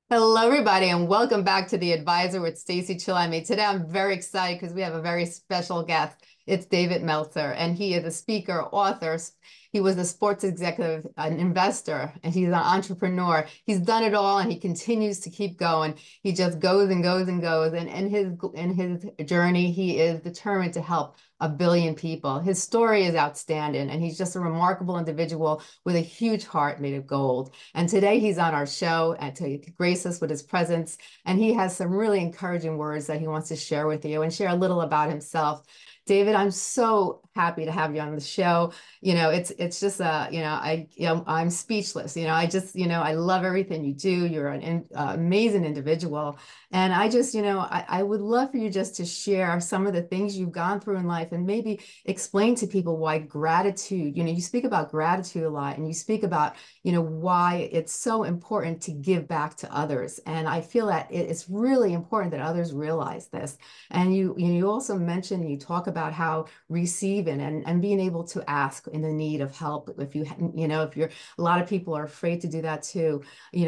Hello, everybody, and welcome back to The Advisor with Stacey Chillemi. Today, I'm very excited because we have a very special guest. It's David Meltzer, and he is a speaker, author. He was a sports executive, an investor, and he's an entrepreneur. He's done it all, and he continues to keep going. He just goes and goes and goes. And in his journey, he is determined to help a billion people. His story is outstanding, and he's just a remarkable individual with a huge heart made of gold. And today he's on our show and to grace us with his presence. And he has some really encouraging words that he wants to share with you and share a little about himself. David, I'm so happy to have you on the show. It's just I'm speechless. I love everything you do. You're an amazing individual, and I would love for you just to share some of the things you've gone through in life and maybe explain to people why gratitude. You speak about gratitude a lot, and you speak about why it's so important to give back to others. And I feel that it's really important that others realize this. And you also mentioned, you talk about how receiving and being able to ask in the need of help. If a lot of people are afraid to do that too.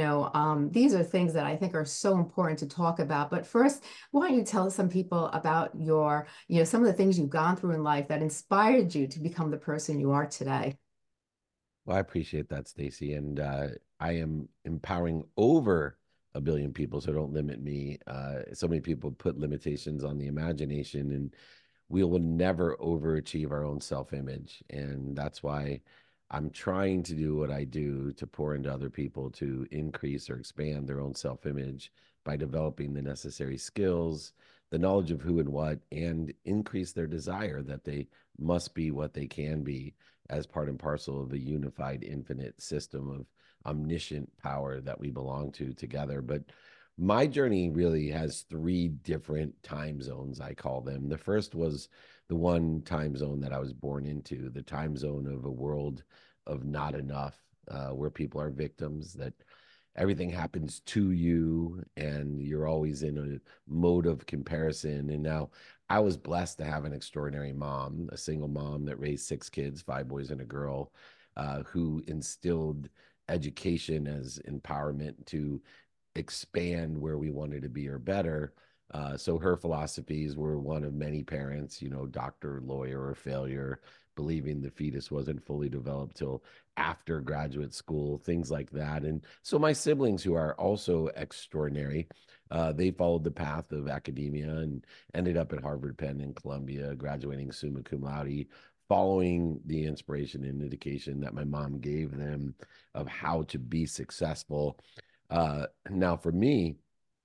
These are things that I think are so important to talk about. But first, why don't you tell some people about some of the things you've gone through in life that inspired you to become the person you are today? Well, I appreciate that, Stacey. And I am empowering over a billion people, so don't limit me. So many people put limitations on the imagination, and we will never overachieve our own self-image. And that's why I'm trying to do what I do to pour into other people to increase or expand their own self-image by developing the necessary skills, the knowledge of who and what, and increase their desire that they must be what they can be as part and parcel of a unified, infinite system of omniscient power that we belong to together. But my journey really has three different time zones, I call them. The first was the one time zone that I was born into, the time zone of a world of not enough, where people are victims, that everything happens to you and you're always in a mode of comparison. And now I was blessed to have an extraordinary mom, a single mom that raised six kids, five boys and a girl, who instilled education as empowerment to expand where we wanted to be or better. So her philosophies were one of many parents, doctor, lawyer, or failure, believing the fetus wasn't fully developed till after graduate school, things like that. And so my siblings, who are also extraordinary, they followed the path of academia and ended up at Harvard, Penn, and Columbia, graduating summa cum laude, following the inspiration and indication that my mom gave them of how to be successful. Now, for me,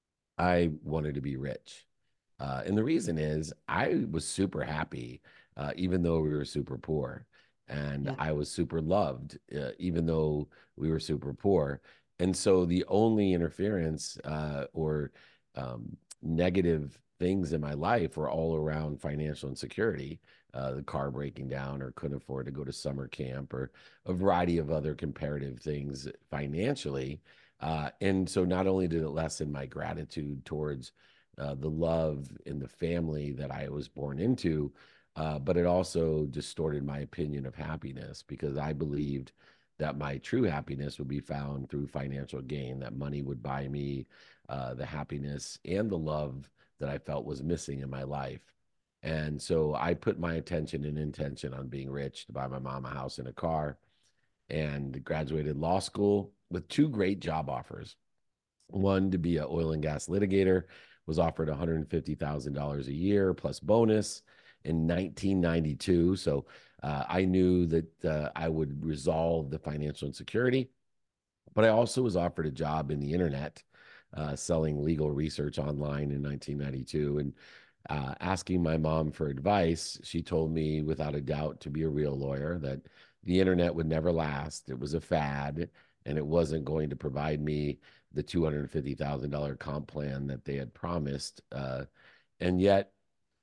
I wanted to be rich. And the reason is I was super happy, even though we were super poor. And Yeah. I was super loved, even though we were super poor. And so the only interference or negative things in my life were all around financial insecurity, the car breaking down, or couldn't afford to go to summer camp, or a variety of other comparative things financially. And so not only did it lessen my gratitude towards the love in the family that I was born into, but it also distorted my opinion of happiness because I believed that my true happiness would be found through financial gain, that money would buy me the happiness and the love that I felt was missing in my life. And so I put my attention and intention on being rich to buy my mom a house and a car, and graduated law school with two great job offers. One to be an oil and gas litigator, was offered $150,000 a year plus bonus in 1992. So I knew that I would resolve the financial insecurity, but I also was offered a job in the internet, selling legal research online in 1992. And asking my mom for advice, she told me without a doubt to be a real lawyer, that the internet would never last. It was a fad, and it wasn't going to provide me the $250,000 comp plan that they had promised. And yet,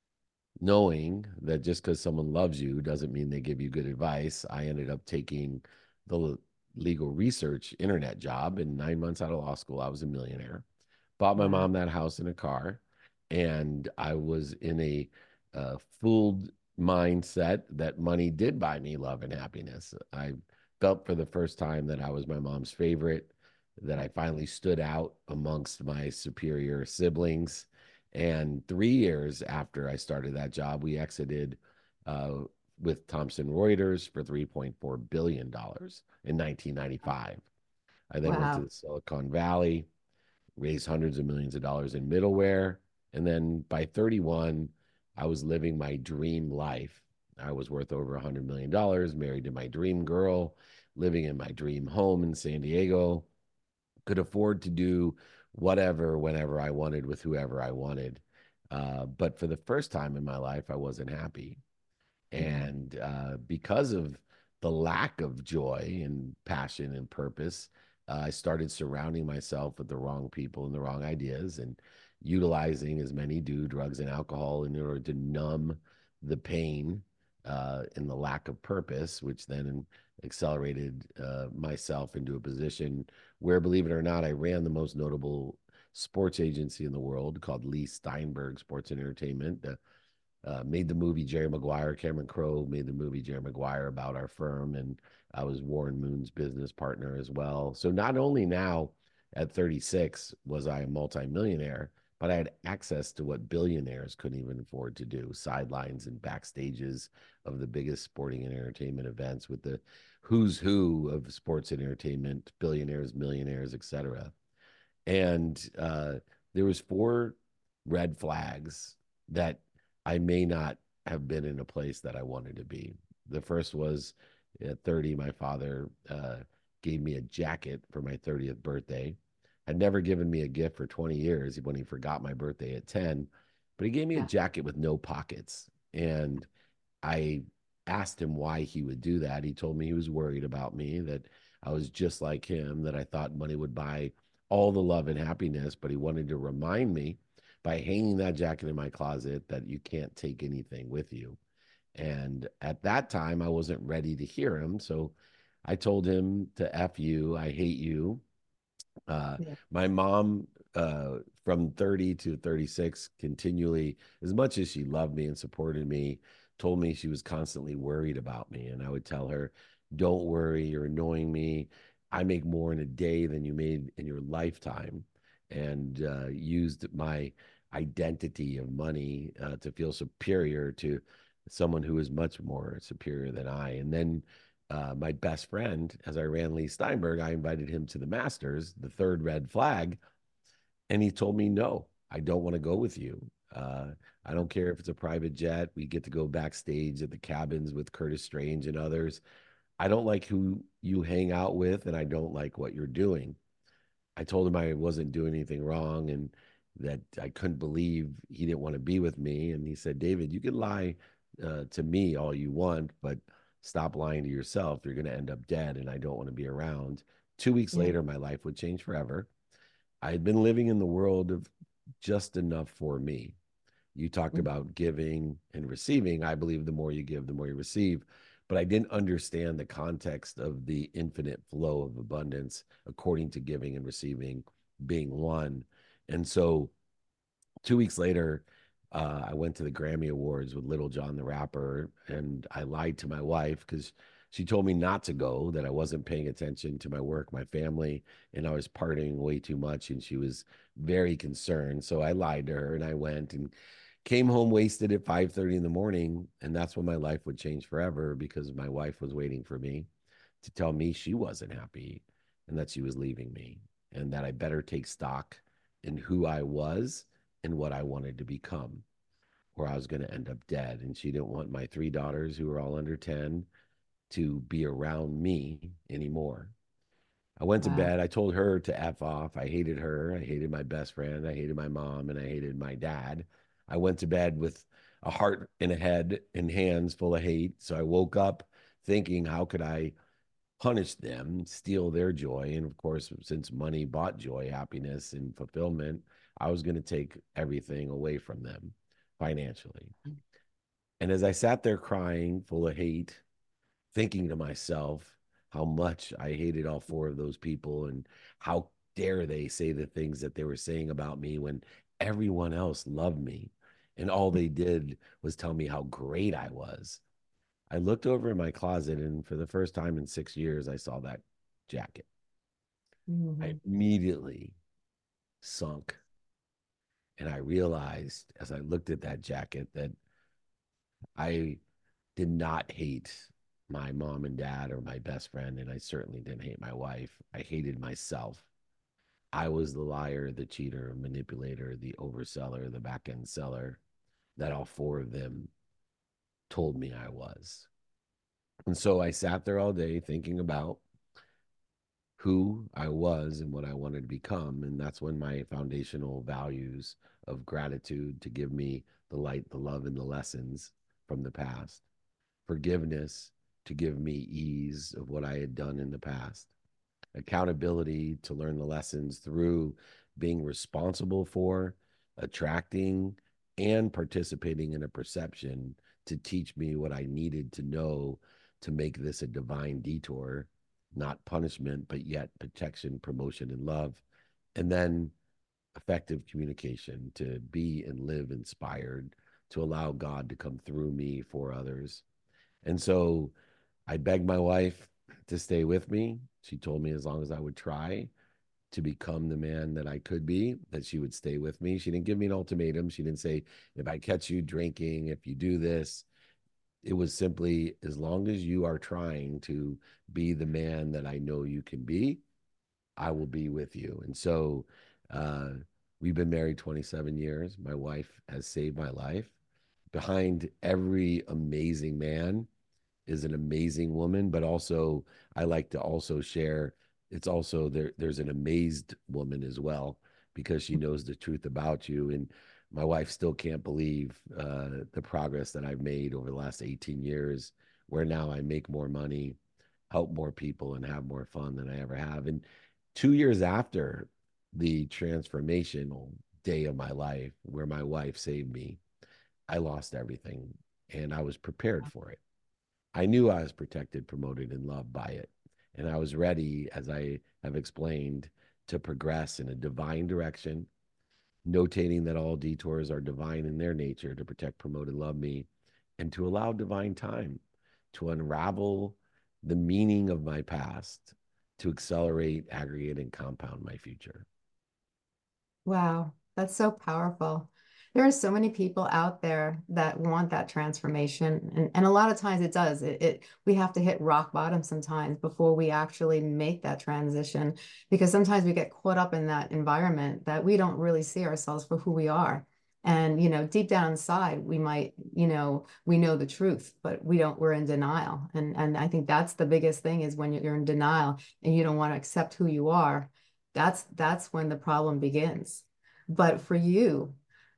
knowing that just because someone loves you doesn't mean they give you good advice, I ended up taking the legal research internet job. And 9 months out of law school, I was a millionaire. Bought my Wow. mom that house and a car, and I was in a fooled mindset that money did buy me love and happiness. I felt for the first time that I was my mom's favorite, that I finally stood out amongst my superior siblings. And 3 years after I started that job, we exited uh, with Thomson Reuters for $3.4 billion in 1995. I then went to Wow. the Silicon Valley, raised hundreds of millions of dollars in middleware. And then by 31, I was living my dream life. I was worth over $100 million, married to my dream girl, living in my dream home in San Diego, could afford to do whatever, whenever I wanted, with whoever I wanted. But for the first time in my life, I wasn't happy. Yeah. And because of the lack of joy and passion and purpose, I started surrounding myself with the wrong people and the wrong ideas and utilizing, as many do, drugs and alcohol in order to numb the pain and the lack of purpose, which then accelerated myself into a position where, believe it or not, I ran the most notable sports agency in the world called Lee Steinberg Sports and Entertainment. Made the movie Jerry Maguire. Cameron Crowe made the movie Jerry Maguire about our firm, and I was Warren Moon's business partner as well. So not only now at 36 was I a multimillionaire, but I had access to what billionaires couldn't even afford to do: sidelines and backstages of the biggest sporting and entertainment events with the who's who of sports and entertainment, billionaires, millionaires, etc. And there was four red flags that I may not have been in a place that I wanted to be. The first was at 30, my father gave me a jacket for my 30th birthday. Had never given me a gift for 20 years when he forgot my birthday at 10, but he gave me a Yeah. jacket with no pockets. And I asked him why he would do that. He told me he was worried about me, that I was just like him, that I thought money would buy all the love and happiness, but he wanted to remind me by hanging that jacket in my closet that you can't take anything with you. And at that time, I wasn't ready to hear him. So I told him to F you, I hate you. Yeah. My mom, from 30 to 36, continually, as much as she loved me and supported me, told me she was constantly worried about me. And I would tell her, don't worry, you're annoying me. I make more in a day than you made in your lifetime. And used my identity of money to feel superior to someone who is much more superior than I. And then my best friend, as I ran Lee Steinberg, I invited him to the Masters, the third red flag, and he told me, no, I don't want to go with you. I don't care if it's a private jet. We get to go backstage at the cabins with Curtis Strange and others. I don't like who you hang out with, and I don't like what you're doing. I told him I wasn't doing anything wrong and that I couldn't believe he didn't want to be with me. And he said, David, you can lie to me all you want, but stop lying to yourself. You're going to end up dead, and I don't want to be around. 2 weeks Yeah. later, my life would change forever. I had been living in the world of just enough for me. You talked Mhm. about giving and receiving. I believe the more you give, the more you receive. But I didn't understand the context of the infinite flow of abundance according to giving and receiving being one. And so 2 weeks later, I went to the Grammy Awards with Little John the Rapper, and I lied to my wife because she told me not to go, that I wasn't paying attention to my work, my family, and I was partying way too much, and she was very concerned. So I lied to her, and I went and came home wasted at 5:30 in the morning, and that's when my life would change forever because my wife was waiting for me to tell me she wasn't happy and that she was leaving me and that I better take stock in who I was and what I wanted to become, or I was going to end up dead. And she didn't want my three daughters, who were all under 10, to be around me anymore. I went to Wow. bed. I told her to F off. I hated her. I hated my best friend. I hated my mom, and I hated my dad. I went to bed with a heart and a head and hands full of hate. So I woke up thinking, how could I punish them, steal their joy? And of course, since money bought joy, happiness, and fulfillment, I was going to take everything away from them financially. And as I sat there crying, full of hate, thinking to myself how much I hated all four of those people and how dare they say the things that they were saying about me when everyone else loved me and all they did was tell me how great I was. I looked over in my closet, and for the first time in 6 years, I saw that jacket. I Mhm. immediately sunk. And I realized as I looked at that jacket that I did not hate my mom and dad or my best friend. And I certainly didn't hate my wife. I hated myself. I was the liar, the cheater, manipulator, the overseller, the back end seller that all four of them told me I was. And so I sat there all day thinking about who I was and what I wanted to become. And that's when my foundational values of gratitude to give me the light, the love, and the lessons from the past, forgiveness to give me ease of what I had done in the past, accountability to learn the lessons through being responsible for attracting and participating in a perception to teach me what I needed to know to make this a divine detour, not punishment, but yet protection, promotion, and love. And then effective communication to be and live inspired, to allow God to come through me for others. And so I begged my wife to stay with me. She told me as long as I would try to become the man that I could be, that she would stay with me. She didn't give me an ultimatum. She didn't say, if I catch you drinking, if you do this. It was simply, as long as you are trying to be the man that I know you can be, I will be with you. And so uh, we've been married 27 years. My wife has saved my life. Behind every amazing man is an amazing woman, but also I like to also share it's also there's an amazed woman as well because she knows the truth about you. And my wife still can't believe the progress that I've made over the last 18 years, where now I make more money, help more people, and have more fun than I ever have. And 2 years after the transformational day of my life, where my wife saved me, I lost everything and I was prepared for it. I knew I was protected, promoted, and loved by it. And I was ready, as I have explained, to progress in a divine direction, notating that all detours are divine in their nature to protect, promote, and love me, and to allow divine time to unravel the meaning of my past, to accelerate, aggregate, and compound my future. Wow, that's so powerful. There are so many people out there that want that transformation. And a lot of times it does. We have to hit rock bottom sometimes before we actually make that transition, because sometimes we get caught up in that environment that we don't really see ourselves for who we are. And, deep down inside, we might, we know the truth, but we're in denial. And I think that's the biggest thing is when you're in denial and you don't want to accept who you are, that's when the problem begins. But for you,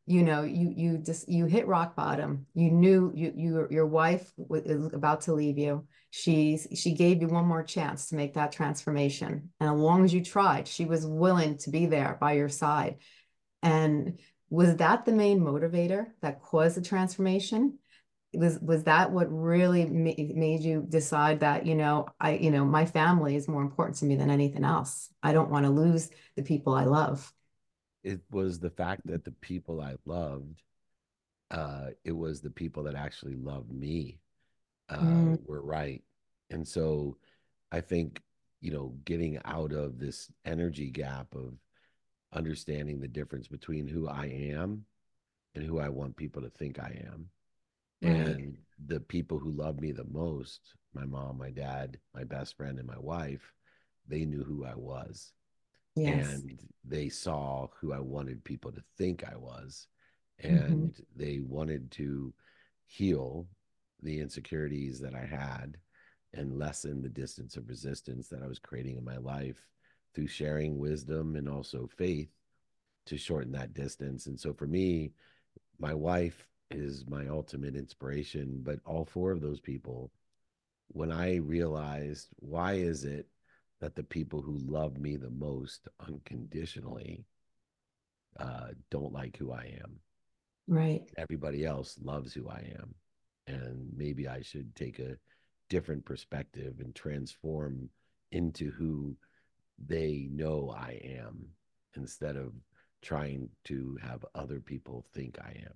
you hit rock bottom. You knew your wife is about to leave you. She gave you one more chance to make that transformation. And as long as you tried, she was willing to be there by your side. And was that the main motivator that caused the transformation? Was that what really made you decide that, my family is more important to me than anything else. I don't want to lose the people I love. It was the fact that the people I loved, it was the people that actually loved me, Mm, were right. And so I think, getting out of this energy gap of understanding the difference between who I am and who I want people to think I am. right. And the people who love me the most, my mom, my dad, my best friend, and my wife, they knew who I was. Yes. And they saw who I wanted people to think I was. Hmm. And they wanted to heal the insecurities that I had and lessen the distance of resistance that I was creating in my life through sharing wisdom and also faith to shorten that distance. And so for me, my wife is my ultimate inspiration, but all four of those people, when I realized why is it that the people who love me the most unconditionally don't like who I am. Right. Everybody else loves who I am. And maybe I should take a different perspective and transform into who they know I am instead of trying to have other people think I am.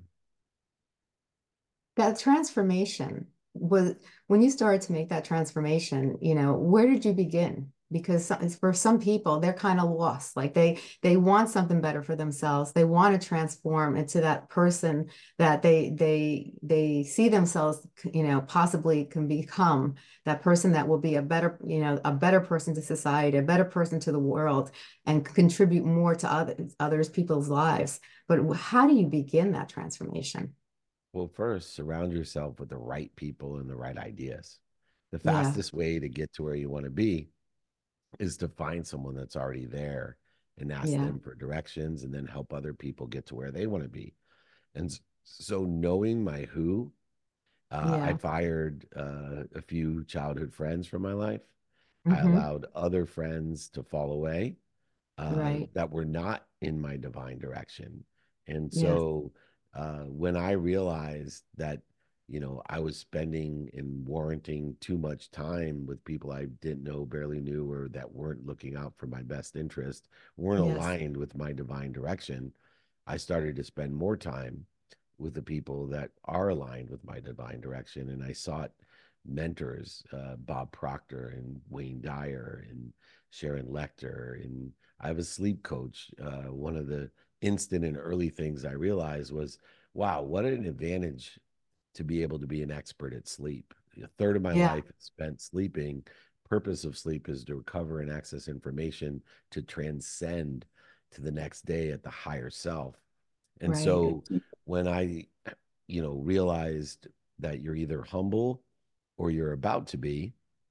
That transformation was when you started to make that transformation, where did you begin? because for some people they're kind of lost. Like they want something better for themselves. They want to transform into that person that they see themselves, possibly can become that person that will be a better, a better person to society, a better person to the world, and contribute more to others people's lives. But how do you begin that transformation? Well, first, surround yourself with the right people and the right ideas. The Yeah, fastest way to get to where you want to be is to find someone that's already there and ask yeah, them for directions and then help other people get to where they want to be. And so, knowing my who, I yeah. fired a few childhood friends from my life. I Hmm. allowed other friends to fall away Right. that were not in my divine direction. And Yes. so when I realized that, I was spending and warranting too much time with people I didn't know, barely knew, or that weren't looking out for my best interest, weren't Yes. aligned with my divine direction, I started to spend more time with the people that are aligned with my divine direction. And I sought mentors, Bob Proctor and Wayne Dyer and Sharon Lechter. And I have a sleep coach. One of the instant and early things I realized was, wow, what an advantage to be able to be an expert at sleep. A third of my Yeah. life is spent sleeping. Purpose of sleep is to recover and access information to transcend to the next day at the higher self. And Right. so when I, realized that you're either humble or you're about to be,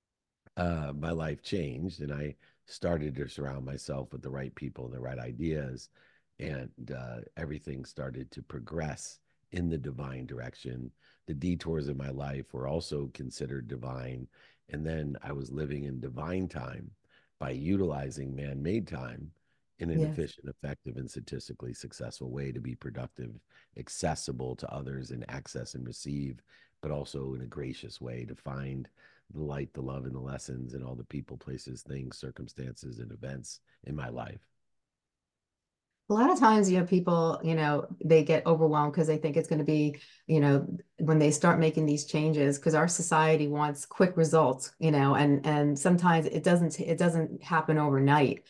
my life changed and I started to surround myself with the right people and the right ideas. And everything started to progress in the divine direction. The detours in my life were also considered divine. And then I was living in divine time by utilizing man made time in an Yes. efficient, effective, and statistically successful way to be productive, accessible to others, and access and receive, but also in a gracious way to find the light, the love, and the lessons, and all the people, places, things, circumstances, and events in my life. A lot of times, people, they get overwhelmed because they think it's going to be, when they start making these changes, because our society wants quick results, and sometimes it doesn't happen overnight.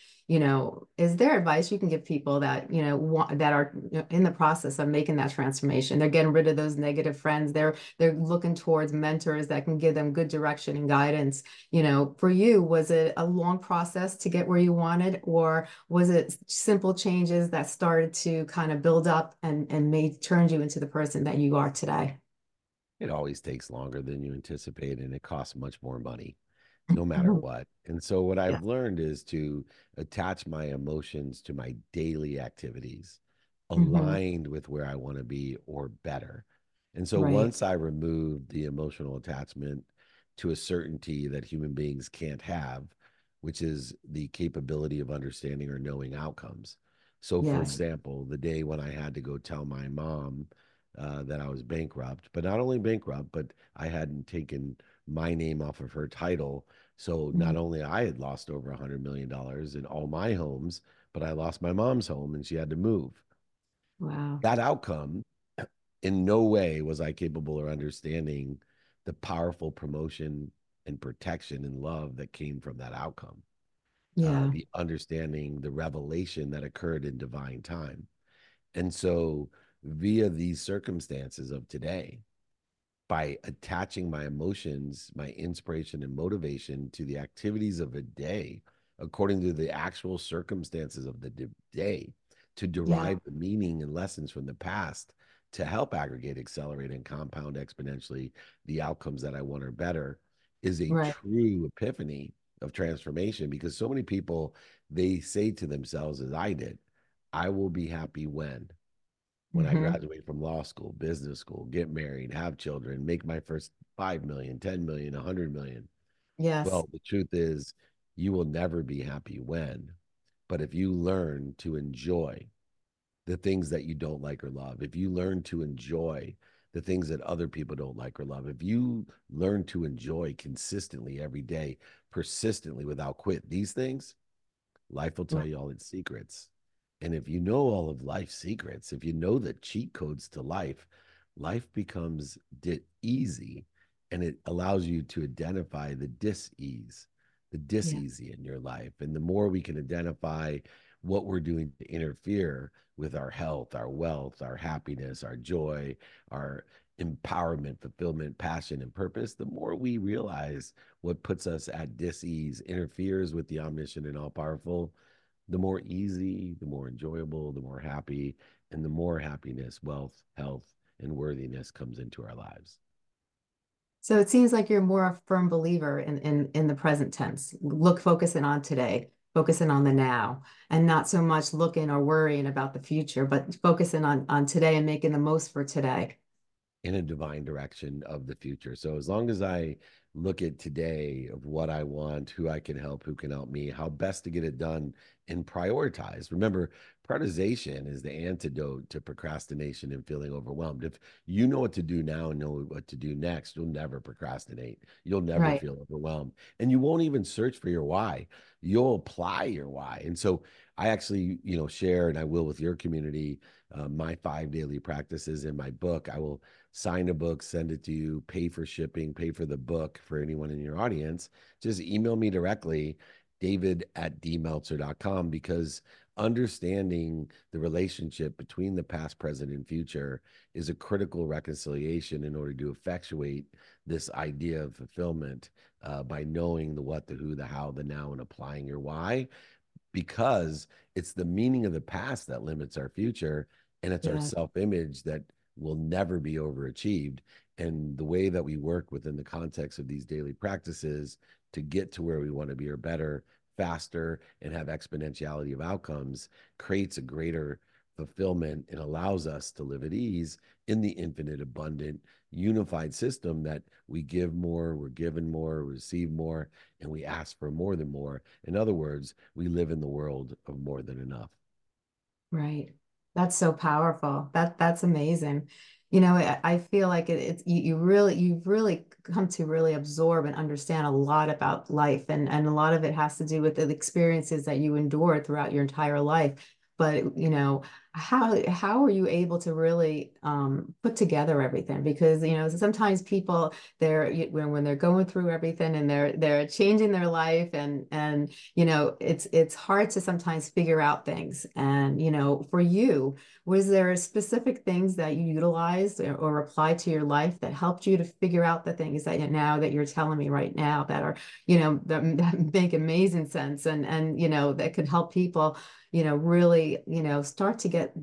Is there advice you can give people that, that are in the process of making that transformation? They're getting rid of those negative friends. They're looking towards mentors that can give them good direction and guidance. For you, was it a long process to get where you wanted, or was it simple changes that started to kind of build up and made turned you into the person that you are today? It always takes longer than you anticipate, and it costs much more money, no matter what. And so, what Yeah. I've learned is to attach my emotions to my daily activities, Hmm. aligned with where I want to be or better. And so, Right. once I removed the emotional attachment to a certainty that human beings can't have, which is the capability of understanding or knowing outcomes. So, for Yes. example, the day when I had to go tell my mom that I was bankrupt, but not only bankrupt, but I hadn't taken my name off of her title. So not Mhm. only I had lost over $100 million in all my homes, but I lost my mom's home and she had to move. Wow. That outcome, in no way was I capable of understanding the powerful promotion and protection and love that came from that outcome. Yeah. The understanding, the revelation that occurred in divine time. And so, via these circumstances of today, by attaching my emotions, my inspiration, and motivation to the activities of a day, according to the actual circumstances of the day, to Yeah. derive the meaning and lessons from the past to help aggregate, accelerate, and compound exponentially the outcomes that I want or better is a Right. true epiphany of transformation because so many people they say to themselves as I did, I will be happy when I Hmm. graduate from law school, business school, get married, have children, make my first 5 million, 10 million, 100 million. Yes. Well, the truth is, you will never be happy but if you learn to enjoy the things that you don't like or love, if you learn to enjoy the things that other people don't like or love, if you learn to enjoy consistently every day, persistently without quit these things, life will tell Right. you all its secrets. And if you know all of life's secrets, if you know the cheat codes to life, life becomes easy and it allows you to identify the dis ease, the Yeah. dis-easy in your life. And the more we can identify what we're doing to interfere with our health, our wealth, our happiness, our joy, our empowerment, fulfillment, passion, and purpose, the more we realize what puts us at dis-ease, interferes with the omniscient and all-powerful, the more easy, the more enjoyable, the more happy, and the more happiness, wealth, health, and worthiness comes into our lives. So it seems like you're more a firm believer in the present tense. Look, focusing on today, focusing on the now, and not so much looking or worrying about the future, but focusing on today and making the most for today. In a divine direction of the future. So as long as I look at today of what I want, who I can help, who can help me, how best to get it done and prioritize. Remember, prioritization is the antidote to procrastination and feeling overwhelmed. If you know what to do now and know what to do next, you'll never procrastinate. You'll never Right. feel overwhelmed. And you won't even search for your why. You'll apply your why. And so I actually, share, and I will with your community, my 5 daily practices in my book. I will sign a book, send it to you, pay for shipping, pay for the book for anyone in your audience. Just email me directly, david@dmeltzer.com, because understanding the relationship between the past, present, and future is a critical reconciliation in order to effectuate this idea of fulfillment by knowing the what, the who, the how, the now, and applying your why, because it's the meaning of the past that limits our future, and it's our Yeah. self-image that will never be overachieved. And the way that we work within the context of these daily practices to get to where we want to be or better, faster, and have exponentiality of outcomes creates a greater fulfillment and allows us to live at ease in the infinite, abundant, unified system that we give more, we're given more, receive more, and we ask for more than more. In other words, we live in the world of more than enough. Right. That's so powerful. That's amazing. I feel like it's you've really come to really absorb and understand a lot about life, and a lot of it has to do with the experiences that you endured throughout your entire life. But how are you able to really put together everything? Because sometimes people when they're going through everything and they're changing their life, and it's hard to sometimes figure out things. And for you, was there specific things that you utilized or applied to your life that helped you to figure out the things that you're telling me right now that are that make amazing sense, and that could help people really start to get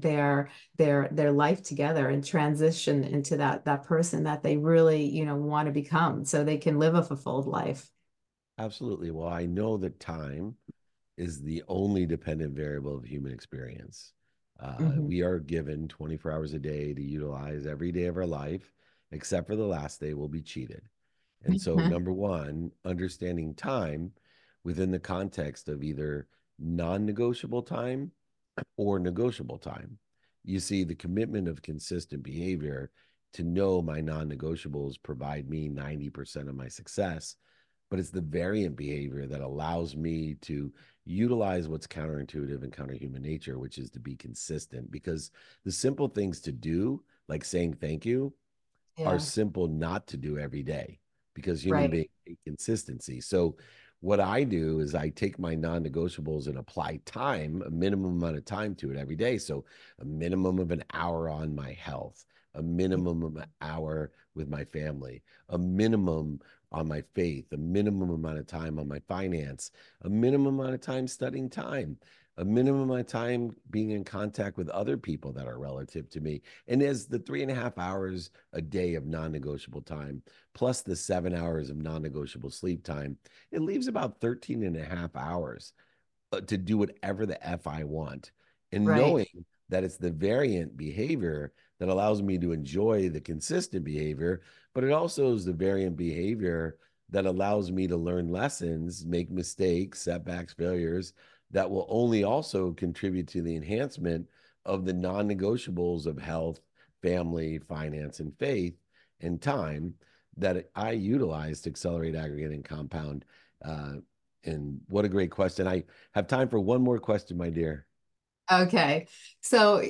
their life together and transition into that person that they really want to become, so they can live a fulfilled life. Absolutely. Well, I know that time is the only dependent variable of human experience. Hmm. We are given 24 hours a day to utilize every day of our life, except for the last day, we'll be cheated. And so, number one, understanding time within the context of either non negotiable time or negotiable time. You see, the commitment of consistent behavior to know my non negotiables provide me 90% of my success, but it's the variant behavior that allows me to utilize what's counterintuitive and counter human nature, which is to be consistent. Because the simple things to do, like saying thank you, are Yeah. simple not to do every day because human Right. beings hate consistency. So what I do is I take my non-negotiables and apply time, a minimum amount of time to it every day. So a minimum of an hour on my health, a minimum of an hour with my family, a minimum on my faith, a minimum amount of time on my finance, a minimum amount of time studying time, a minimum amount of time being in contact with other people that are relative to me. And as the 3.5 hours a day of non-negotiable time, plus the 7 hours of non-negotiable sleep time, it leaves about 13 and a half hours to do whatever the F I want. And Right. knowing that it's the variant behavior that allows me to enjoy the consistent behavior, but it also is the variant behavior that allows me to learn lessons, make mistakes, setbacks, failures that will only also contribute to the enhancement of the non negotiables of health, family, finance, and faith and time that I utilize to accelerate, aggregate, and compound. And what a great question. I have time for one more question, my dear. Okay. So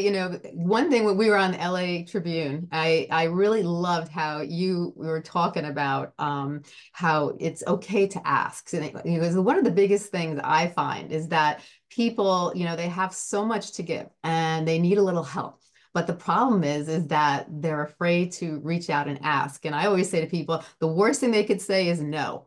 one thing when we were on the LA Tribune, I really loved how you were talking about how it's okay to ask. And because one of the biggest things I find is that people, they have so much to give and they need a little help. But the problem is that they're afraid to reach out and ask. And I always say to people, the worst thing they could say is no,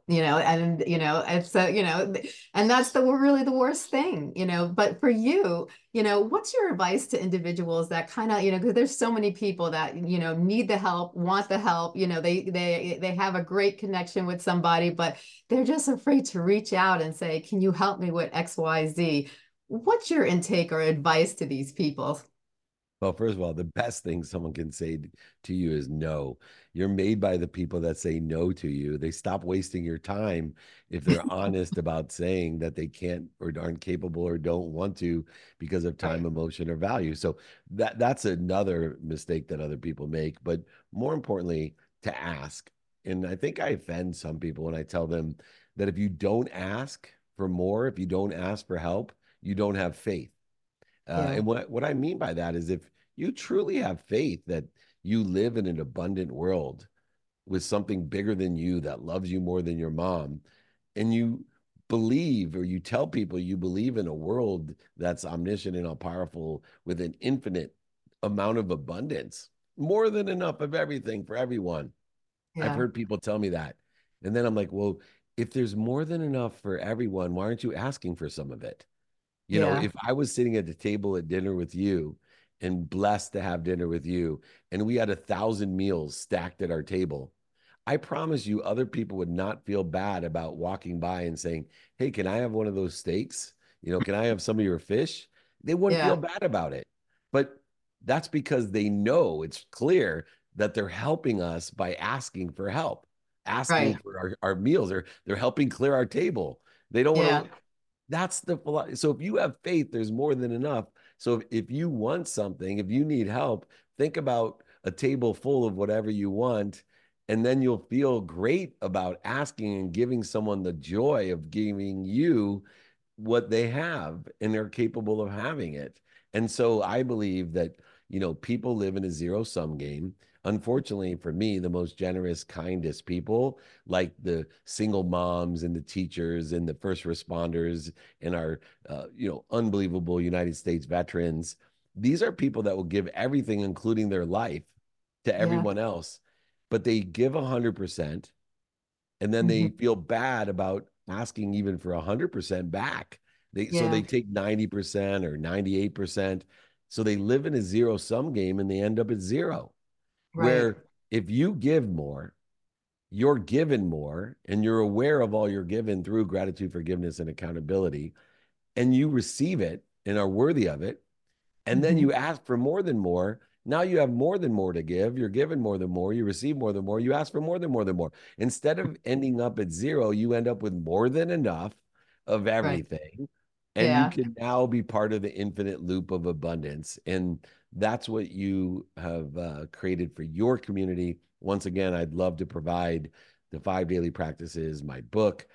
and so, and that's really the worst thing, but for you, what's your advice to individuals that kind of, because there's so many people that, need the help, want the help, they have a great connection with somebody, but they're just afraid to reach out and say, can you help me with XYZ? What's your intake or advice to these people? Well, first of all, the best thing someone can say to you is no. You're made by the people that say no to you. They stop wasting your time if they're honest about saying that they can't or aren't capable or don't want to because of time, Right. emotion, or value. So that's another mistake that other people make. But more importantly, to ask. And I think I offend some people when I tell them that if you don't ask for more, if you don't ask for help, you don't have faith. Yeah. And what I mean by that is if you truly have faith that you live in an abundant world with something bigger than you that loves you more than your mom, and you believe or you tell people you believe in a world that's omniscient and all powerful with an infinite amount of abundance, more than enough of everything for everyone. I've Yeah. heard people tell me that. And then I'm like, well, if there's more than enough for everyone, why aren't you asking for some of it? Yeah. If I was sitting at the table at dinner with you and blessed to have dinner with you, and we had 1,000 meals stacked at our table, I promise you, other people would not feel bad about walking by and saying, hey, can I have one of those steaks? Can I have some of your fish? They wouldn't feel Yeah. bad about it. But that's because they know it's clear that they're helping us by asking for help, asking Right. for our meals, or they're helping clear our table. They don't want Yeah. to that's the philosophy. So if you have faith, there's more than enough. So if you want something, if you need help, think about a table full of whatever you want, and then you'll feel great about asking and giving someone the joy of giving you what they have and they're capable of having it. And so I believe that, people live in a zero sum game. Unfortunately for me, the most generous, kindest people, like the single moms and the teachers and the first responders and our, unbelievable United States veterans, these are people that will give everything, including their life, to Yeah. everyone else. But they give 100%, and then Mhm. they feel bad about asking even for 100% back. So they Yeah. take 90% or 98%. So they live in a zero sum game and they end up at zero. Right. Where if you give more, you're given more, and you're aware of all you're given through gratitude, forgiveness, and accountability, and you receive it and are worthy of it, and then Mhm. you ask for more than more. Now you have more than more to give. You're given more than more. You receive more than more. You ask for more than more than more. Instead of ending up at zero, you end up with more than enough of Right. everything. And you Yeah. can now be part of the infinite loop of abundance. And that's what you have created for your community. Once again, I'd love to provide the 5 daily practices, my book,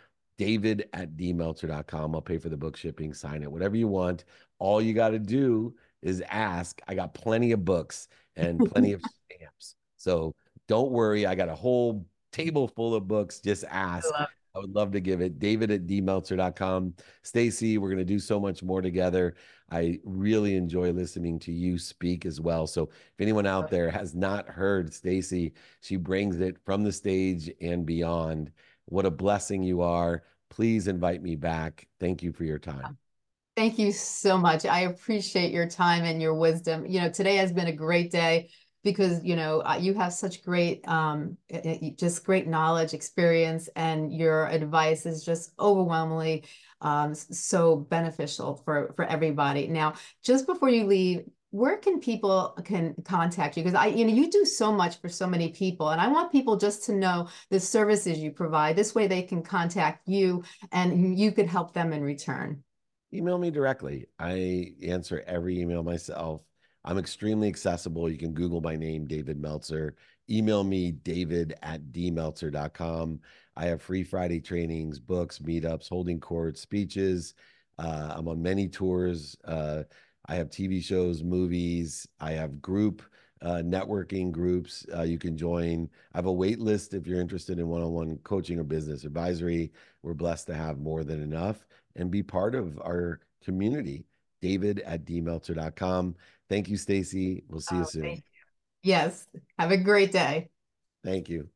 david@dmeltzer.com. I'll pay for the book shipping, sign it, whatever you want. All you got to do is ask. I got plenty of books and plenty of stamps. So don't worry. I got a whole table full of books. Just I ask. love I would love to give it. David@dmeltzer.com. Stacy, we're going to do so much more together. I really enjoy listening to you speak as well. So if anyone out it. there has not heard Stacy, she brings it from the stage and beyond. What a blessing you are. Please invite me back. Thank you for your time. Thank you so much. I appreciate your time and your wisdom. Today has been a great day because, you have such great, just great knowledge, experience, and your advice is just overwhelmingly so beneficial for everybody. Now, just before you leave, where can people can contact you? Because you do so much for so many people, and I want people just to know the services you provide. This way they can contact you and you could help them in return. Email me directly. I answer every email myself. I'm extremely accessible. You can Google my name, David Meltzer. Email me, david@dmeltzer.com. I have free Friday trainings, books, meetups, holding court, speeches. I'm on many tours I have TV shows, movies. I have group networking groups you can join. I have a wait list if you're interested in one-on-one coaching or business advisory. We're blessed to have more than enough and be part of our community. David@dmeltzer.com. Thank you, Stacy. We'll see you Oh, soon. thank you. Yes. Have a great day. Thank you.